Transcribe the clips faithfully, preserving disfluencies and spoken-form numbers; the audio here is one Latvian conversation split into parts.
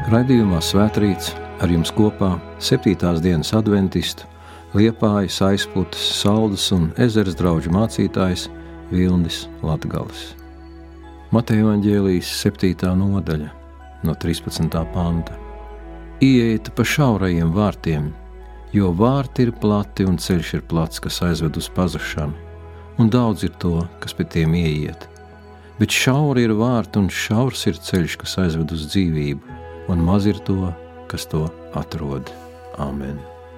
Raidījumā Svētrīts ar jums kopā septītās dienas adventistu, Liepājas, Aizputes, Saldas un Ezeres drauģu mācītājs Vilnis Latgalis. Mateja evaņģēlijas septītā nodaļa no trīspadsmitā panta. Ieejiet pa šaurajiem vārtiem, jo vārti ir plati un ceļš ir plats, kas aizved uz pazušanu, un daudz ir to, kas pie tiem ieiet. Bet šauri ir vārti un šaurs ir ceļš, kas aizved uz dzīvību, un maz ir to, kas to atrod. Āmen.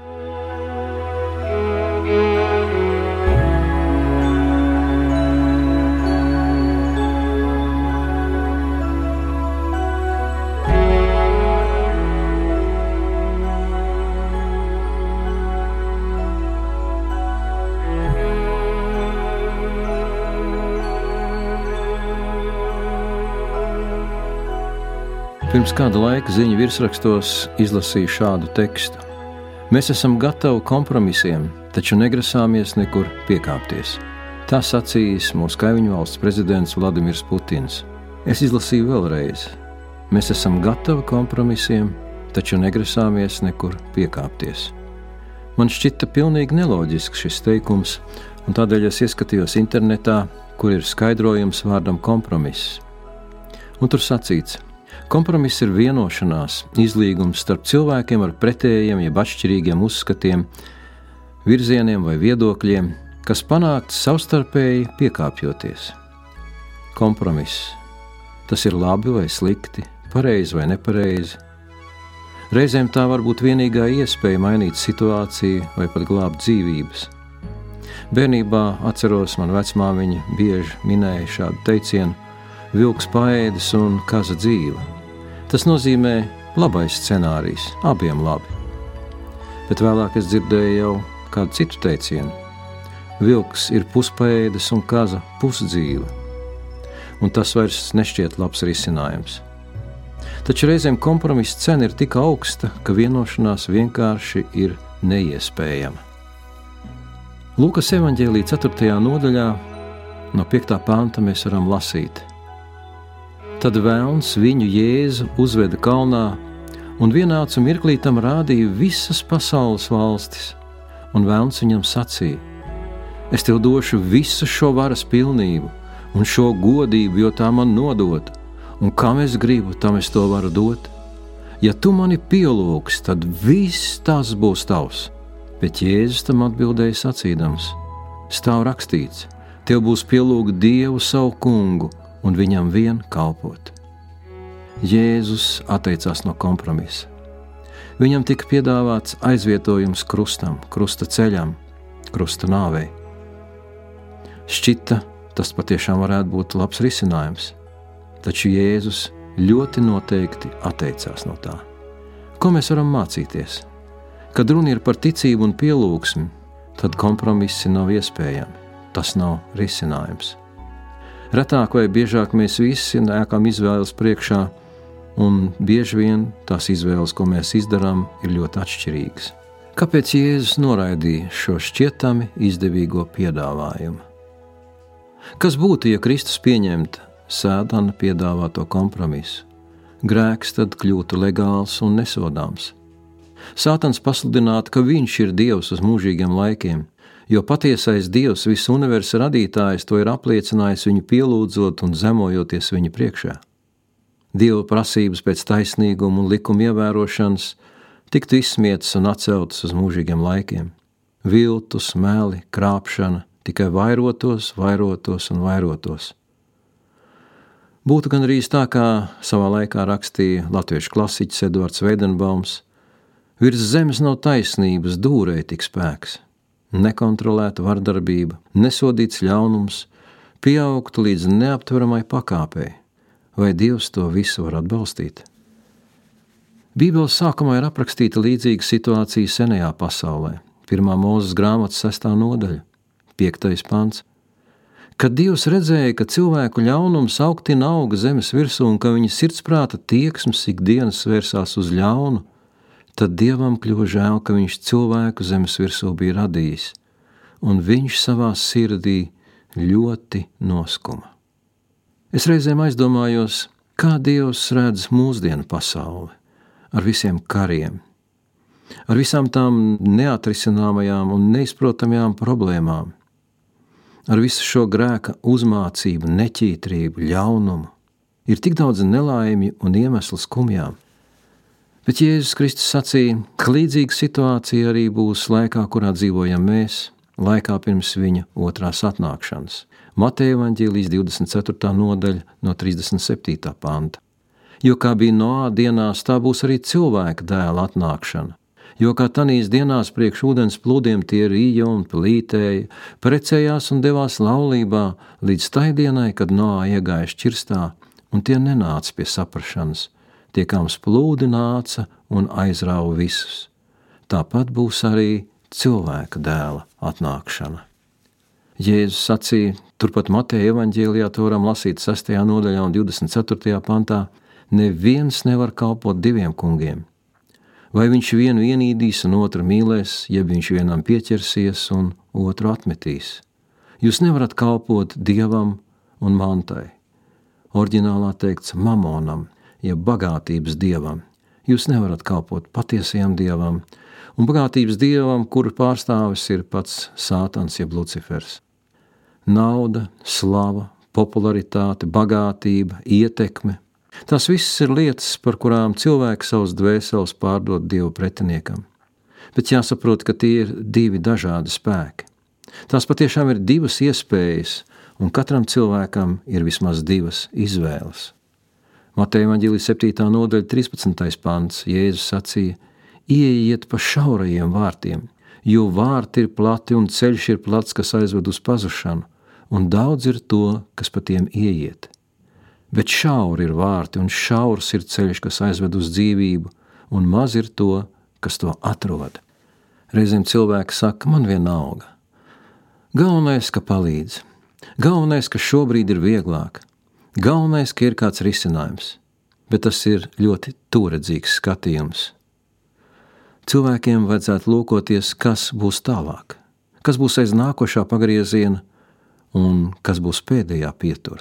Pirms kāda laika ziņu virsrakstos izlasīju šādu tekstu. Mēs esam gatavi kompromisiem, taču negrasāmies nekur piekāpties. Tā sacījis mūsu kaimiņu valsts prezidents Vladimirs Putins. Es izlasīju vēlreiz. Mēs esam gatavi kompromisiem, taču negrasāmies nekur piekāpties. Man šķita pilnīgi neloģisks šis teikums, un tādēļ es ieskatījos internetā, kur ir skaidrojums vārdam kompromiss. Un tur sacīts: kompromiss ir vienošanās, izlīgums starp cilvēkiem ar pretējiem, jeb atšķirīgiem uzskatiem, virzieniem vai viedokļiem, kas panākts savstarpēji piekāpjoties. Kompromiss. Tas ir labi vai slikti, pareizi vai nepareizi. Reizēm tā var būt vienīgā iespēja mainīt situāciju vai pat glābt dzīvības. Bērnībā atceros, man vecmāmiņa bieži minēja šādu teicienu: vilks paēdis un kaza dzīva. Tas nozīmē labais scenārijs, abiem labi. Bet vēlāk es dzirdēju jau kādu citu teicienu. Vilks ir puspaēdis un kaza pusdzīva. Un tas vairs nešķiet labs risinājums. Taču reizēm kompromisa cena ir tik augsta, ka vienošanās vienkārši ir neiespējama. Lūkas evaņģēlija ceturtajā nodaļā no piektā panta mēs varam lasīt: Tad velns viņu Jēzu uzveda kalnā, un vienācu mirklī tam rādīja visas pasaules valstis, un velns viņam sacīja: es tev došu visu šo varas pilnību un šo godību, jo tā man nodota, un kam es gribu, tam es to varu dot. Ja tu mani pielūgsi, tad viss tas būs tavs. Bet Jēzus tam atbildēja sacīdams: stāv rakstīts, tev būs pielūgt Dievu savu kungu, un viņam vien kalpot. Jēzus atteicās no kompromisa. Viņam tika piedāvāts aizvietojums krustam, krusta ceļam, krusta nāvei. Šķita, tas patiešām varētu būt labs risinājums, taču Jēzus ļoti noteikti atteicās no tā. Ko mēs varam mācīties? Kad runa ir par ticību un pielūgsmi, tad kompromisi nav iespējami. Tas nav risinājums. Retāk vai biežāk mēs visi nākam izvēles priekšā, un bieži vien tās izvēles, ko mēs izdarām, ir ļoti atšķirīgas. Kāpēc Jēzus noraidīja šo šķietami izdevīgo piedāvājumu? Kas būtu, ja Kristus pieņemtu Sātana piedāvāto kompromisu? Grēks tad kļūtu legāls un nesodāms. Sātans pasludinātu, ka viņš ir Dievs uz mūžīgiem laikiem, jo patiesais Dievs, visu universa radītājs, to ir apliecinājis viņu pielūdzot un zemojoties viņa priekšā. Dieva prasības pēc taisnīguma un likuma ievērošanas tiktu izsmietas un atceltas uz mūžīgiem laikiem. Viltus, meli, krāpšana tikai vairotos, vairotos un vairotos. Būtu gan arī tā, kā savā laikā rakstīja latviešu klasiķis Edvards Veidenbaums: virs zemes nav taisnības, dūrei tik spēks. Nekontrolēta vardarbība, nesodīts ļaunums, pieaugtu līdz neaptveramai pakāpei. Vai Dievs to visu var atbalstīt? Bībeles sākumā ir aprakstīta līdzīga situācija senajā pasaulē. Pirmā Mūzes grāmatas sestā nodaļa, piektais pants. Kad Dievs redzēja, ka cilvēku ļaunums augtina auga zemes virsū un ka viņa sirdsprāta tieksmes ikdienas vērsās uz ļaunu, tad Dievam kļuva žēl, ka viņš cilvēku zemes virsū bija radījis, un viņš savā sirdī ļoti noskuma. Es reizēm aizdomājos, kā Dievs redz mūsdienu pasauli, ar visiem kariem, ar visām tām neatrisināmajām un neizprotamajām problēmām, ar visu šo grēka uzmācību, neķītrību, ļaunumu. Ir tik daudz nelaimju un iemeslu skumjām. Bet Jēzus Kristus sacīja, ka līdzīga situācija arī būs laikā, kurā dzīvojam mēs, laikā pirms viņa otrās atnākšanas. Mateja evaņģēlijas divdesmit ceturtā nodaļa no trīsdesmit septītā panta. Jo kā bija Noā dienās, tā būs arī cilvēka dēla atnākšana. Jo kā tanīs dienās priekš ūdens plūdiem tie rīja un plītēja, precējās un devās laulībā līdz tai dienai, kad Noā iegāja šķirstā, un tie nenāca pie saprašanas, tie kāms plūdi nāca un aizrāva visus. Tāpat būs arī cilvēka dēla atnākšana. Jēzus sacīja, turpat Mateja evaņģēlijā, to varam lasīt sestajā nodaļā un divdesmit ceturtajā pantā, neviens nevar kalpot diviem kungiem. Vai viņš vienu ienīdīs un otru mīlēs, jeb viņš vienam pieķersies un otru atmetīs. Jūs nevarat kalpot dievam un mantai. Oriģinālā teikts mamonam, jeb bagātības dievam. Jūs nevarat kalpot patiesajam dievam un bagātības dievam, kuru pārstāvis ir pats Sātans jeb Lucifers. Nauda, slava, popularitāte, bagātība, ietekme. Tās visas ir lietas, par kurām cilvēks savus dvēseles pārdod Dievu pretiniekam. Bet jāsaprot, ka tie ir divi dažādi spēki. Tās patiešām ir divas iespējas, un katram cilvēkam ir vismaz divas izvēles. Mateja evaņģēlijas septītā nodaļa trīspadsmitais pants Jēzus sacīja, ieejiet pa šaurajiem vārtiem, jo vārti ir plati un ceļš ir plats, kas aizved uz pazušanu, un daudz ir to, kas pa tiem ieiet. Bet šauri ir vārti un šaurs ir ceļš, kas aizved uz dzīvību, un maz ir to, kas to atrod. Reizēm cilvēki saka, man vienalga. Galvenais, ka palīdz. Galvenais, ka šobrīd ir vieglāk. Galvenais, ka ir kāds risinājums. Bet tas ir ļoti tūredzīgs skatījums. Cilvēkiem vajadzētu lūkoties, kas būs tālāk, kas būs aiz nākošā pagrieziena un kas būs pēdējā pietura.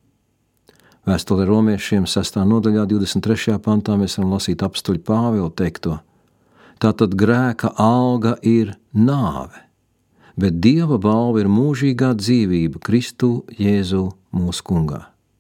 Vēstulē romiešiem sestā nodaļā divdesmit trešajā pantā mēs varam lasīt apstuļu Pāvilu teikto. Tātad grēka alga ir nāve, bet Dieva balva ir mūžīgā dzīvība Kristu Jēzu mūsu kungā.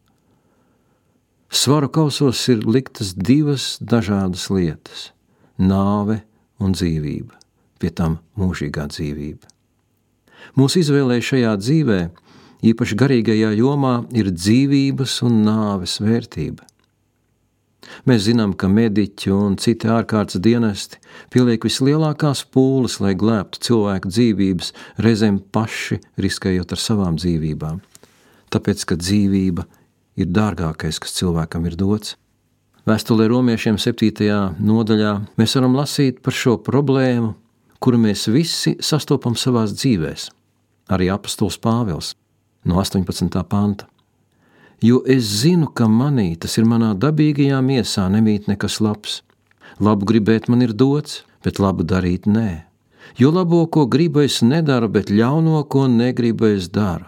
Svaru kausos ir liktas divas dažādas lietas – nāve un dzīvība, pie tam mūžīgā dzīvība. Mūsu izvēlē šajā dzīvē, īpaši garīgajā jomā, ir dzīvības un nāves vērtība. Mēs zinām, ka mediķi un citi ārkārtas dienesti pieliek vislielākās pūles, lai glābtu cilvēku dzīvības, reizēm paši riskējot ar savām dzīvībām. Tāpēc, ka dzīvība ir dārgākais, kas cilvēkam ir dots. Vēstulē romiešiem septītajā nodaļā mēs varam lasīt par šo problēmu, kuru mēs visi sastopam savās dzīvēs. Arī apostols Pāvils no astoņpadsmitā panta. Jo es zinu, ka manī, tas ir manā dabīgajā miesā, nemīt nekas labs. Labu gribēt man ir dots, bet labu darīt nē. Jo labo, ko gribu, es nedaru, bet ļauno, ko negribu, es daru.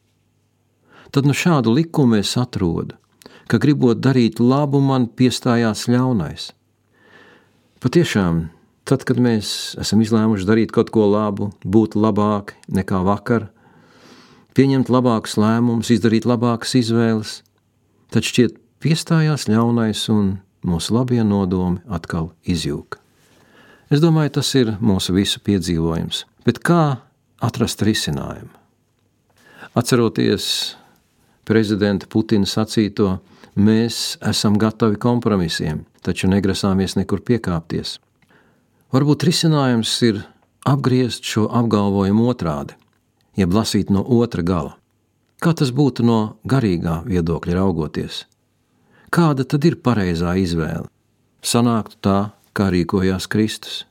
Tad nu šādu likumu es atrodu, ka gribot darīt labu, man piestājās ļaunais. Patiešām, tad, kad mēs esam izlēmuši darīt kaut ko labu, būt labāk nekā vakar, pieņemt labākus lēmumus, izdarīt labākas izvēles, tad šķiet piestājās ļaunais un mūsu labie nodomi atkal izjūka. Es domāju, tas ir mūsu visu piedzīvojums. Bet kā atrast risinājumu? Atceroties prezidenta Putina sacīto, mēs esam gatavi kompromisiem, taču negrasāmies nekur piekāpties. Varbūt risinājums ir apgriezt šo apgalvojumu otrādi, jeb lasīt no otra gala. Kā tas būtu no garīgā viedokļa raugoties? Kāda tad ir pareizā izvēle? Sanāktu tā, kā rīkojās Kristus.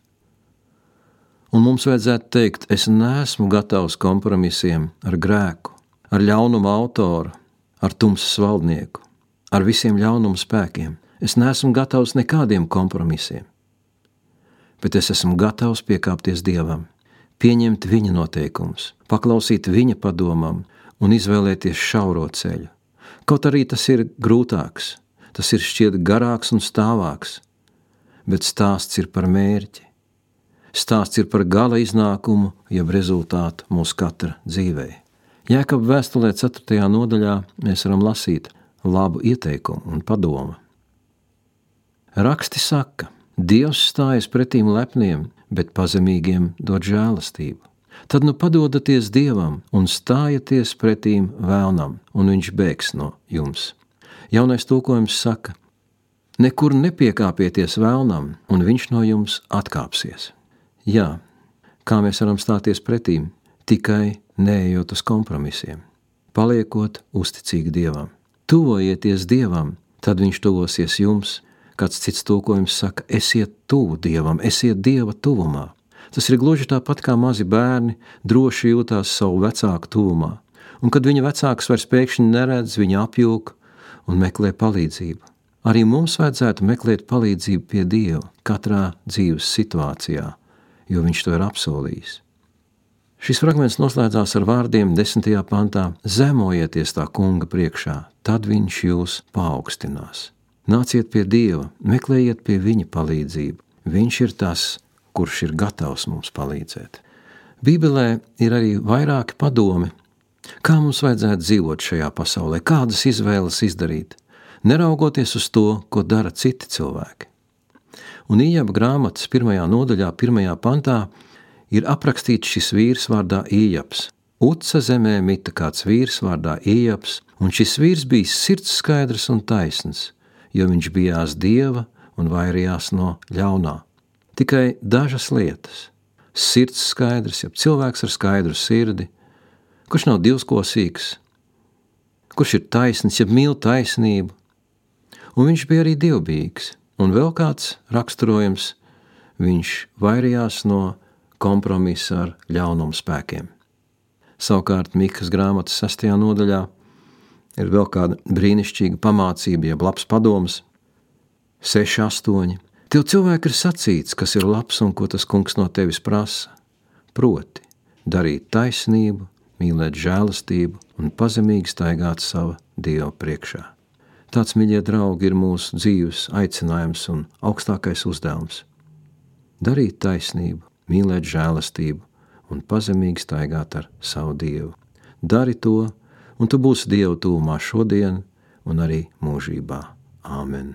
Un mums vajadzētu teikt, es neesmu gatavs kompromisiem ar grēku, ar ļaunumu autoru, ar tumsas valdnieku, ar visiem ļaunumu spēkiem. Es neesmu gatavs nekādiem kompromisiem. Bet es esmu gatavs piekāpties Dievam, pieņemt viņa noteikumus, paklausīt viņa padomam un izvēlēties šauro ceļu. Kaut arī tas ir grūtāks, tas ir šķiet garāks un stāvāks, bet stāsts ir par mērķi. Stāsts ir par gala iznākumu, jeb rezultātu mūsu katra dzīvē. Jēkaba vēstulē ceturtajā nodaļā mēs varam lasīt labu ieteikumu un padomu. Raksti saka, Dievs stājas pretīm lepniem, bet pazemīgiem dod žēlastību. Tad nu padodaties Dievam un stājieties pretīm vēlnam, un viņš bēgs no jums. Jaunais tulkojums saka, nekur nepiekāpieties vēlnam, un viņš no jums atkāpsies. Jā, kā mēs varam stāties pretīm, tikai neejot uz kompromisiem, paliekot uzticīgi Dievam. Tuvojieties Dievam, tad viņš tuvosies jums. Kāds cits tulkojums saka, esiet tuvu Dievam, esiet Dieva tuvumā. Tas ir gluži tāpat kā mazi bērni droši jūtās savu vecāku tuvumā. Un kad viņa vecāks vairs pēkšņi neredz, viņa apjūk un meklē palīdzību. Arī mums vajadzētu meklēt palīdzību pie Dieva katrā dzīves situācijā, jo viņš to ir apsolījis. Šis fragments noslēdzās ar vārdiem desmitajā pantā: zemojieties tā kunga priekšā, tad viņš jūs paaugstinās. Nāciet pie Dieva, meklējiet pie viņa palīdzību. Viņš ir tas, kurš ir gatavs mums palīdzēt. Bībelē ir arī vairāki padomi, kā mums vajadzētu dzīvot šajā pasaulē, kādas izvēles izdarīt, neraugoties uz to, ko dara citi cilvēki. Un Ījaba grāmatas pirmajā nodaļā, pirmajā pantā ir aprakstīts šis vīrs vārdā Ījabs. Uca zemē mita kāds vīrs vārdā Ījabs, un šis vīrs bija sirds skaidrs un taisns, jo viņš bijās Dieva un vairījās no ļaunā. Tikai dažas lietas. Sirds skaidrs, ja cilvēks ar skaidru sirdi, kurš nav divskosīgs, kurš ir taisns, ja mīl taisnību, un viņš bija arī dievbijīgs. Un vēl kāds raksturojums, viņš vairījās no kompromisa ar ļaunumu spēkiem. Savukārt Mikas grāmatas sastajā nodaļā ir vēl kāda brīnišķīga pamācība, jeb labs padoms, seši astoņi. Tev cilvēki ir sacīts, kas ir labs un ko tas kungs no tevis prasa, proti darīt taisnību, mīlēt žēlastību un pazemīgi staigāt sava Dieva priekšā. Tāds, mīļie draugi, ir mūsu dzīves aicinājums un augstākais uzdevums. Darīt taisnību, mīlēt žēlastību un pazemīgi staigāt ar savu Dievu. Dari to, un tu būsi Dieva tuvumā šodien un arī mūžībā. Āmen.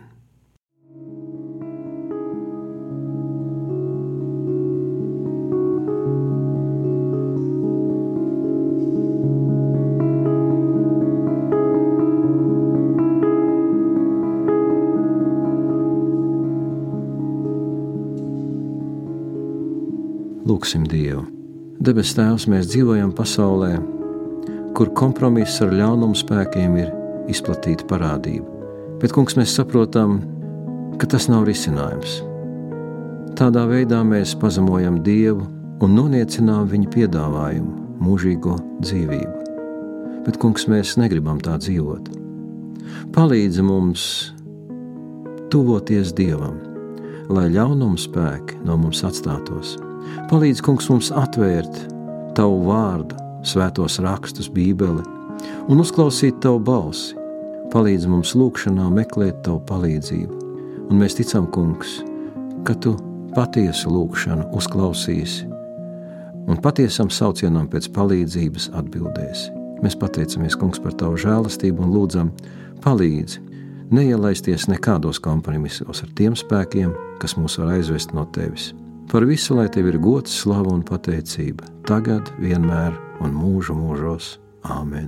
Lūksim Dievu. Debes Tēvs, mēs dzīvojam pasaulē, kur kompromiss ar ļaunumu spēkiem ir izplatīta parādība. Bet, kungs, mēs saprotam, ka tas nav risinājums. Tādā veidā mēs pazemojam Dievu un noniecinām viņa piedāvājumu, mūžīgo dzīvību. Bet, kungs, mēs negribam tā dzīvot. Palīdzi mums tuvoties Dievam, lai ļaunuma spēki no mums atstātos. Palīdz, kungs, mums atvērt tavu vārdu, svētos rakstus, Bībeli un uzklausīt tavu balsi. Palīdz mums lūkšanā meklēt tavu palīdzību. Un mēs ticam, kungs, ka tu patiesu lūkšanu uzklausīsi un patiesam saucienam pēc palīdzības atbildēsi. Mēs pateicamies, kungs, par tavu žēlastību un lūdzam, palīdzi neielaisties nekādos kompromisos ar tiem spēkiem, kas mūs var aizvest no tevis. Par visu, lai tev ir gods, slava un pateicība, tagad, vienmēr un mūžu mūžos. Āmen.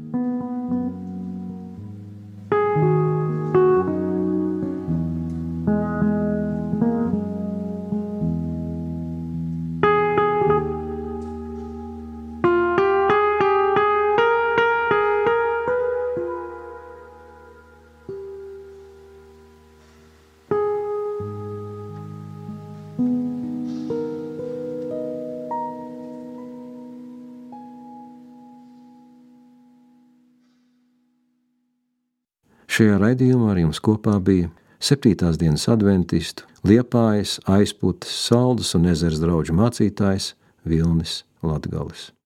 Šajā raidījumā ar jums kopā bija septītās dienas adventistu, Liepājas, Aizputes, Saldus un Ezers drauģu mācītājs Vilnis Latgalis.